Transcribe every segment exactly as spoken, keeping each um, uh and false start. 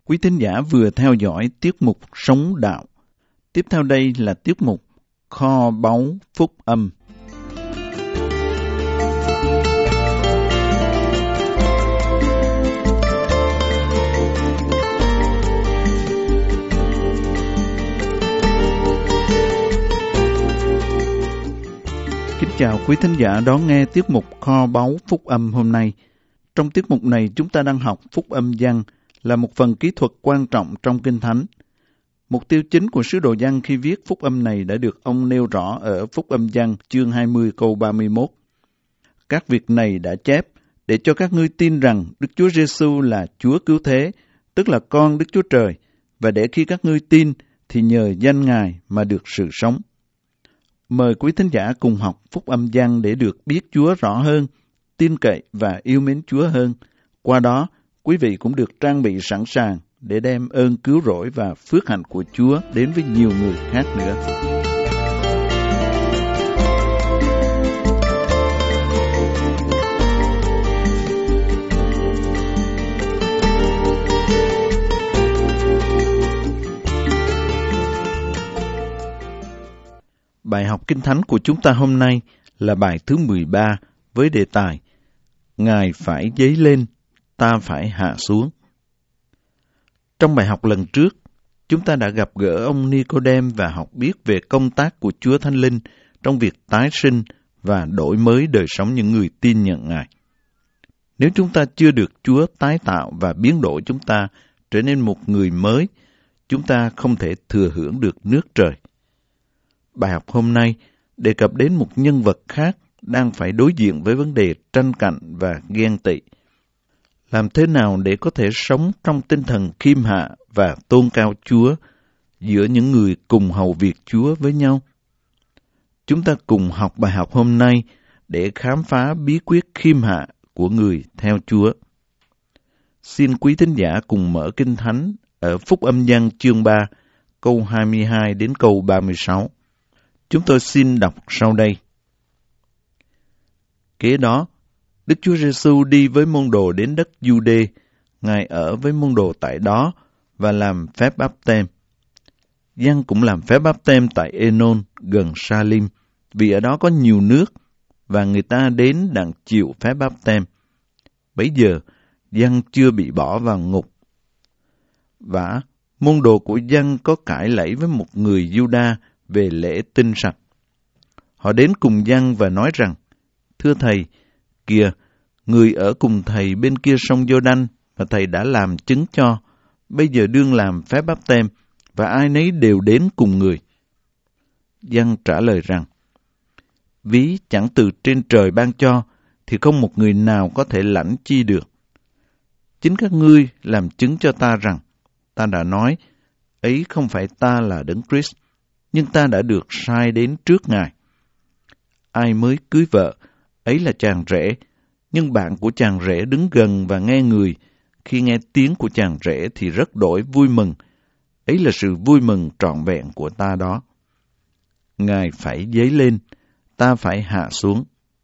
Quý thính giả vừa theo dõi tiết mục Sống Đạo. Tiếp theo đây là tiết mục Kho Báu Phúc Âm. Kính chào quý thính giả đón nghe tiết mục Kho Báu Phúc Âm hôm nay. Trong tiết mục này chúng ta đang học Phúc Âm Giăng, là một phần kỹ thuật quan trọng trong Kinh Thánh. Mục tiêu chính của sứ đồ Giăng khi viết Phúc Âm này đã được ông nêu rõ ở Phúc Âm Giăng chương hai mươi câu ba mươi mốt. Các việc này đã chép để cho các ngươi tin rằng Đức Chúa Giêsu là Chúa Cứu Thế, tức là Con Đức Chúa Trời, và để khi các ngươi tin thì nhờ danh Ngài mà được sự sống. Mời quý thính giả cùng học Phúc Âm Giăng để được biết Chúa rõ hơn, tin cậy và yêu mến Chúa hơn. Qua đó, quý vị cũng được trang bị sẵn sàng để đem ơn cứu rỗi và phước hạnh của Chúa đến với nhiều người khác nữa. Bài học Kinh Thánh của chúng ta hôm nay là bài thứ mười ba với đề tài Ngài phải dấy lên, ta phải hạ xuống. Trong bài học lần trước, chúng ta đã gặp gỡ ông Ni-cô-đêm và học biết về công tác của Chúa Thánh Linh trong việc tái sinh và đổi mới đời sống những người tin nhận Ngài. Nếu chúng ta chưa được Chúa tái tạo và biến đổi chúng ta trở nên một người mới, chúng ta không thể thừa hưởng được nước trời. Bài học hôm nay đề cập đến một nhân vật khác đang phải đối diện với vấn đề tranh cạnh và ghen tị. Làm thế nào để có thể sống trong tinh thần khiêm hạ và tôn cao Chúa giữa những người cùng hầu việc Chúa với nhau? Chúng ta cùng học bài học hôm nay để khám phá bí quyết khiêm hạ của người theo Chúa. Xin quý thính giả cùng mở Kinh Thánh ở Phúc Âm Giăng chương ba, câu hai mươi hai đến câu ba mươi sáu. Chúng tôi xin đọc sau đây. Kế đó, Đức Chúa Giêsu đi với môn đồ đến đất Giu-đê, Ngài ở với môn đồ tại đó và làm phép báp-têm. Giăng cũng làm phép báp-têm tại Ê-nôn gần Sa-lim, vì ở đó có nhiều nước và người ta đến đặng chịu phép báp-têm. Bấy giờ, Giăng chưa bị bỏ vào ngục. Vả, môn đồ của Giăng có cãi lẫy với một người Giu-đa về lễ tinh sạch. Họ đến cùng Giăng và nói rằng, thưa thầy, kìa, người ở cùng thầy bên kia sông Giô-đanh mà thầy đã làm chứng cho, bây giờ đương làm phép báp-têm, và ai nấy đều đến cùng người. Giăng trả lời rằng, ví chẳng từ trên trời ban cho, thì không một người nào có thể lãnh chi được. Chính các ngươi làm chứng cho ta rằng, ta đã nói, ấy không phải ta là Đấng Christ, nhưng ta đã được sai đến trước Ngài. Ai mới cưới vợ, ấy là chàng rể, nhưng bạn của chàng rể đứng gần và nghe người, khi nghe tiếng của chàng rể thì rất đổi vui mừng, ấy là sự vui mừng trọn vẹn của ta đó. Ngài phải dấy lên, ta phải hạ xuống.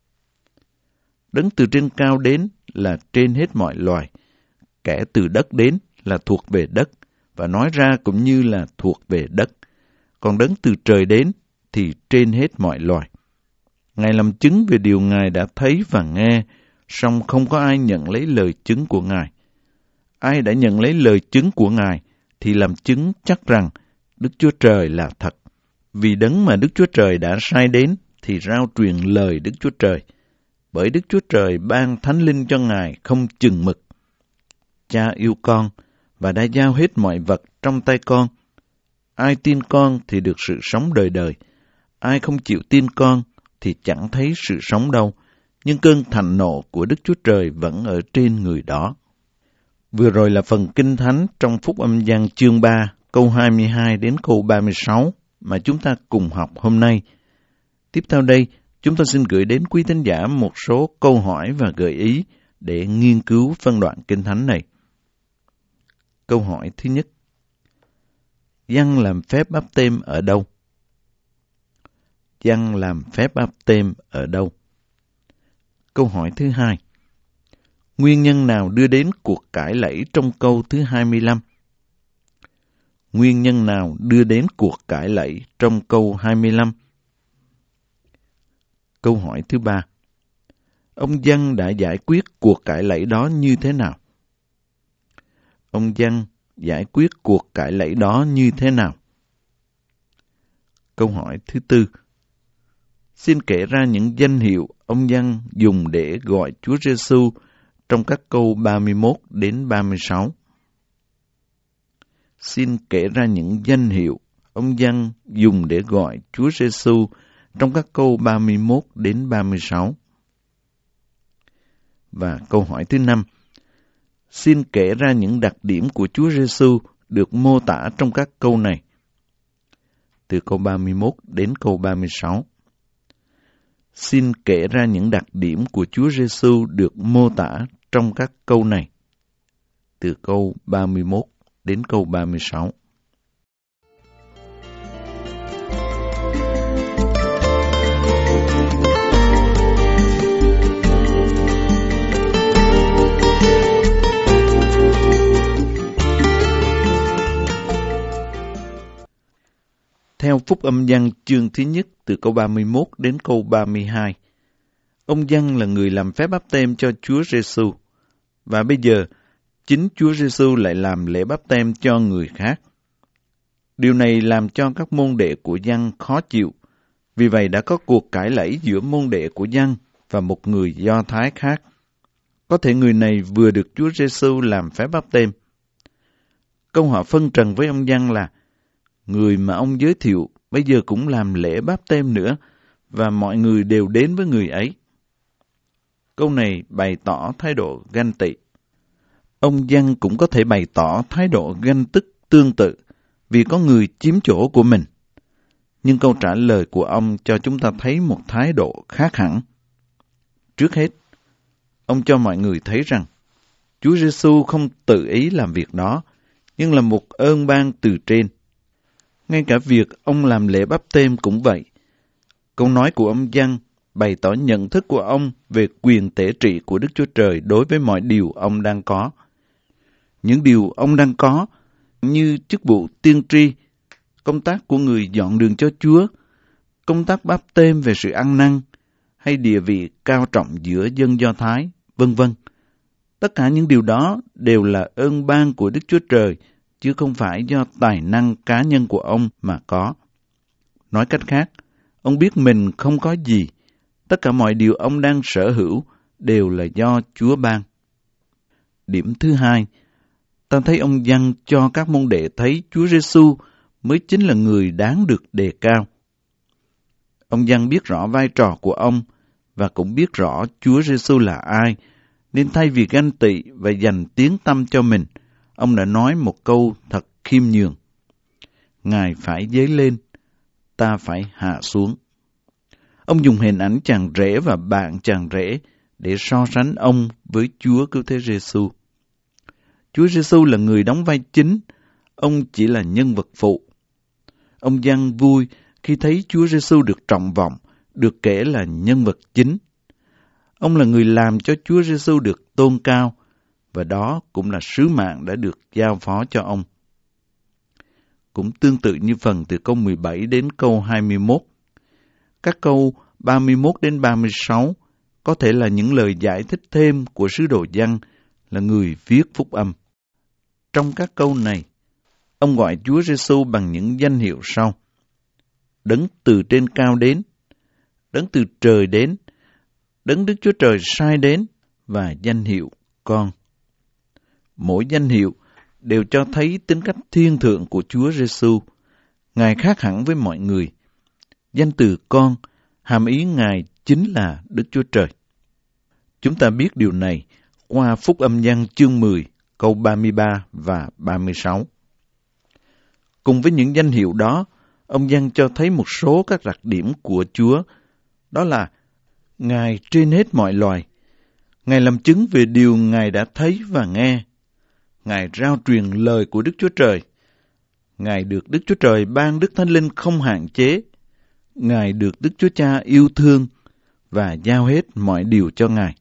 Đấng từ trên cao đến là trên hết mọi loài, kẻ từ đất đến là thuộc về đất, và nói ra cũng như là thuộc về đất. Còn đấng từ trời đến thì trên hết mọi loài. Ngài làm chứng về điều Ngài đã thấy và nghe, song không có ai nhận lấy lời chứng của Ngài. Ai đã nhận lấy lời chứng của Ngài thì làm chứng chắc rằng Đức Chúa Trời là thật. Vì đấng mà Đức Chúa Trời đã sai đến thì rao truyền lời Đức Chúa Trời. Bởi Đức Chúa Trời ban Thánh Linh cho Ngài không chừng mực. Cha yêu con và đã giao hết mọi vật trong tay con. Ai tin con thì được sự sống đời đời. Ai không chịu tin con thì chẳng thấy sự sống đâu, nhưng cơn thạnh nộ của Đức Chúa Trời vẫn ở trên người đó. Vừa rồi là phần Kinh Thánh trong Phúc Âm Giăng chương ba, câu hai mươi hai đến câu ba mươi sáu mà chúng ta cùng học hôm nay. Tiếp theo đây, chúng ta xin gửi đến quý thính giả một số câu hỏi và gợi ý để nghiên cứu phân đoạn Kinh Thánh này. Câu hỏi thứ nhất. Giăng làm phép báp-têm ở đâu? Giăng làm phép báp-têm ở đâu? Câu hỏi thứ hai. Nguyên nhân nào đưa đến cuộc cãi lẫy trong câu thứ hai mươi lăm? Nguyên nhân nào đưa đến cuộc cãi lẫy trong câu hai mươi lăm? Câu hỏi thứ ba. Ông Giăng đã giải quyết cuộc cãi lẫy đó như thế nào? Ông Giăng giải quyết cuộc cãi lẫy đó như thế nào? Câu hỏi thứ tư. Xin kể ra những danh hiệu ông Giăng dùng để gọi Chúa Giêsu trong các câu ba mươi mốt đến ba mươi sáu. Xin kể ra những danh hiệu ông Giăng dùng để gọi Chúa Giêsu trong các câu ba mươi mốt đến ba mươi sáu. Và câu hỏi thứ năm. Xin kể ra những đặc điểm của Chúa Giêsu được mô tả trong các câu này. Từ câu ba mươi mốt đến câu ba mươi sáu. Xin kể ra những đặc điểm của Chúa Giêsu được mô tả trong các câu này. Từ câu ba mươi mốt đến câu ba mươi sáu. Theo Phúc Âm Giăng chương thứ nhất từ câu ba mươi mốt đến câu ba mươi hai, ông Giăng là người làm phép báp têm cho Chúa Giêsu, và bây giờ chính Chúa Giêsu lại làm lễ báp têm cho người khác. Điều này làm cho các môn đệ của Giăng khó chịu, vì vậy đã có cuộc cãi lẫy giữa môn đệ của Giăng và một người Do Thái khác. Có thể người này vừa được Chúa Giêsu làm phép báp têm. Câu họ phân trần với ông Giăng là người mà ông giới thiệu bây giờ cũng làm lễ báp têm nữa, và mọi người đều đến với người ấy. Câu này bày tỏ thái độ ganh tị. Ông Giăng cũng có thể bày tỏ thái độ ganh tức tương tự, vì có người chiếm chỗ của mình. Nhưng câu trả lời của ông cho chúng ta thấy một thái độ khác hẳn. Trước hết, ông cho mọi người thấy rằng Chúa Giêsu không tự ý làm việc đó, nhưng là một ơn ban từ trên. Ngay cả việc ông làm lễ báp têm cũng vậy. Câu nói của ông Giăng bày tỏ nhận thức của ông về quyền tể trị của Đức Chúa Trời đối với mọi điều ông đang có. Những điều ông đang có, như chức vụ tiên tri, công tác của người dọn đường cho Chúa, công tác báp têm về sự ăn năn, hay địa vị cao trọng giữa dân Do Thái, vân vân. Tất cả những điều đó đều là ơn ban của Đức Chúa Trời, chứ không phải do tài năng cá nhân của ông mà có. Nói cách khác, ông biết mình không có gì. Tất cả mọi điều ông đang sở hữu đều là do Chúa ban. Điểm thứ hai, ta thấy ông Giăng cho các môn đệ thấy Chúa Giêsu mới chính là người đáng được đề cao. Ông Giăng biết rõ vai trò của ông và cũng biết rõ Chúa Giêsu là ai, nên thay vì ganh tị và dành tiếng tăm cho mình, ông đã nói một câu thật khiêm nhường. Ngài phải dấy lên, ta phải hạ xuống. Ông dùng hình ảnh chàng rể và bạn chàng rể để so sánh ông với Chúa Cứu Thế Giêsu. Chúa Giêsu là người đóng vai chính, ông chỉ là nhân vật phụ. Ông Giăng vui khi thấy Chúa Giêsu được trọng vọng, được kể là nhân vật chính. Ông là người làm cho Chúa Giêsu được tôn cao, và đó cũng là sứ mạng đã được giao phó cho ông. Cũng tương tự như phần từ câu mười bảy đến câu hai mươi mốt. Các câu ba mươi mốt đến ba mươi sáu có thể là những lời giải thích thêm của sứ đồ Giăng là người viết phúc âm. Trong các câu này, ông gọi Chúa Giêsu bằng những danh hiệu sau: Đấng từ trên cao đến, Đấng từ trời đến, Đấng Đức Chúa Trời sai đến, và danh hiệu Con. Mỗi danh hiệu đều cho thấy tính cách thiên thượng của Chúa Giêsu. Ngài khác hẳn với mọi người. Danh từ Con hàm ý Ngài chính là Đức Chúa Trời. Chúng ta biết điều này qua Phúc Âm Giăng chương mười, câu ba mươi ba và ba mươi sáu. Cùng với những danh hiệu đó, ông Giăng cho thấy một số các đặc điểm của Chúa, đó là Ngài trên hết mọi loài. Ngài làm chứng về điều Ngài đã thấy và nghe. Ngài rao truyền lời của Đức Chúa Trời. Ngài được Đức Chúa Trời ban Đức Thánh Linh không hạn chế. Ngài được Đức Chúa Cha yêu thương và giao hết mọi điều cho Ngài.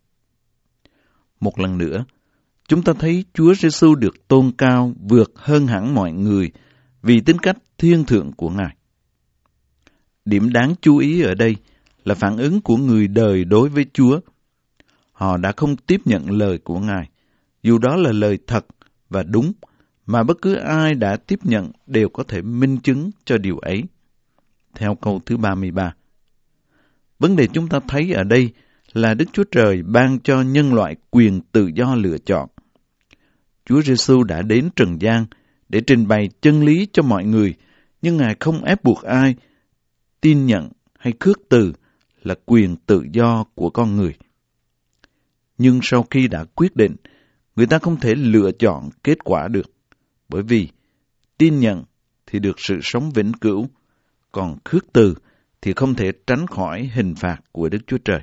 Một lần nữa, chúng ta thấy Chúa Giêsu được tôn cao vượt hơn hẳn mọi người vì tính cách thiên thượng của Ngài. Điểm đáng chú ý ở đây là phản ứng của người đời đối với Chúa. Họ đã không tiếp nhận lời của Ngài, dù đó là lời thật và đúng, mà bất cứ ai đã tiếp nhận đều có thể minh chứng cho điều ấy. Theo câu thứ ba mươi ba. Vấn đề chúng ta thấy ở đây là Đức Chúa Trời ban cho nhân loại quyền tự do lựa chọn. Chúa Giêsu đã đến trần gian để trình bày chân lý cho mọi người, nhưng Ngài không ép buộc ai. Tin nhận hay khước từ là quyền tự do của con người. Nhưng sau khi đã quyết định, người ta không thể lựa chọn kết quả được, bởi vì tin nhận thì được sự sống vĩnh cửu, còn khước từ thì không thể tránh khỏi hình phạt của Đức Chúa Trời.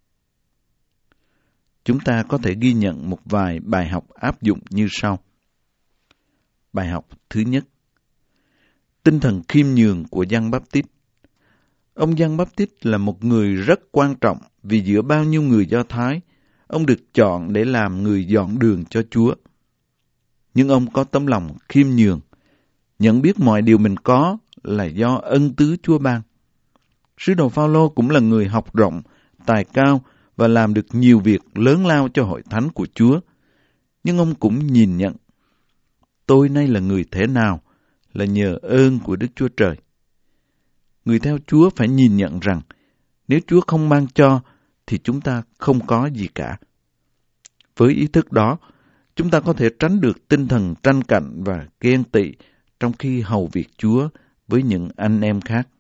Chúng ta có thể ghi nhận một vài bài học áp dụng như sau. Bài học thứ nhất, tinh thần khiêm nhường của Giăng Báp-tít. Ông Giăng Báp-tít là một người rất quan trọng vì giữa bao nhiêu người Do Thái, ông được chọn để làm người dọn đường cho Chúa. Nhưng ông có tấm lòng khiêm nhường, nhận biết mọi điều mình có là do ân tứ Chúa ban. Sứ đồ Phao-lô cũng là người học rộng, tài cao và làm được nhiều việc lớn lao cho hội thánh của Chúa. Nhưng ông cũng nhìn nhận, tôi nay là người thế nào là nhờ ơn của Đức Chúa Trời. Người theo Chúa phải nhìn nhận rằng, nếu Chúa không ban cho, thì chúng ta không có gì cả. Với ý thức đó, chúng ta có thể tránh được tinh thần tranh cạnh và ghen tị trong khi hầu việc Chúa với những anh em khác.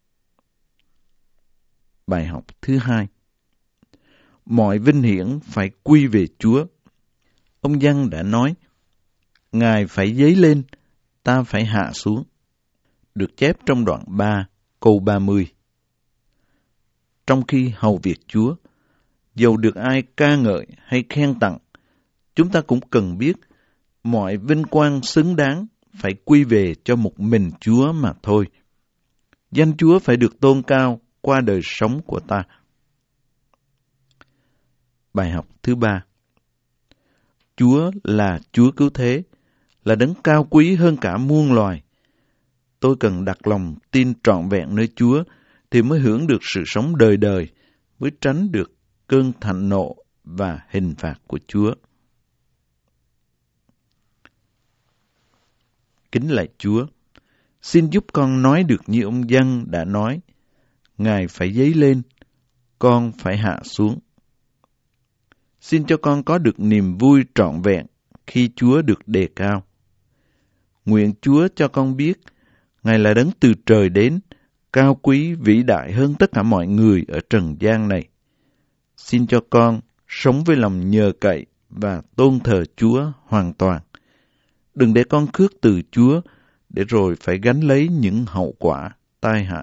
Bài học thứ hai, mọi vinh hiển phải quy về Chúa. Ông Giăng đã nói, Ngài phải dấy lên, ta phải hạ xuống. Được chép trong đoạn ba, câu ba mươi. Trong khi hầu việc Chúa, dầu được ai ca ngợi hay khen tặng, chúng ta cũng cần biết mọi vinh quang xứng đáng phải quy về cho một mình Chúa mà thôi. Danh Chúa phải được tôn cao qua đời sống của ta. Bài học thứ ba, Chúa là Chúa cứu thế, là đấng cao quý hơn cả muôn loài. Tôi cần đặt lòng tin trọn vẹn nơi Chúa thì mới hưởng được sự sống đời đời, mới tránh được cơn thạnh nộ và hình phạt của Chúa. Kính lạy Chúa, xin giúp con nói được như ông Giăng đã nói, Ngài phải dấy lên, con phải hạ xuống. Xin cho con có được niềm vui trọn vẹn khi Chúa được đề cao. Nguyện Chúa cho con biết, Ngài là đấng từ trời đến, cao quý vĩ đại hơn tất cả mọi người ở trần gian này. Xin cho con sống với lòng nhờ cậy và tôn thờ Chúa hoàn toàn. Đừng để con khước từ Chúa, để rồi phải gánh lấy những hậu quả tai hại.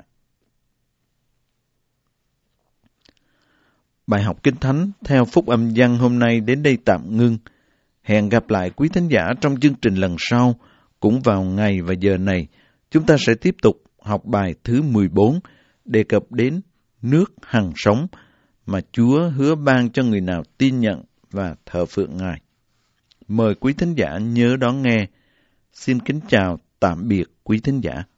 Bài học Kinh Thánh theo Phúc Âm Giăng hôm nay đến đây tạm ngưng. Hẹn gặp lại quý thính giả trong chương trình lần sau, cũng vào ngày và giờ này. Chúng ta sẽ tiếp tục học bài thứ mười bốn, đề cập đến nước hằng sống mà Chúa hứa ban cho người nào tin nhận và thờ phượng Ngài. Mời quý thính giả nhớ đón nghe. Xin kính chào, tạm biệt quý thính giả.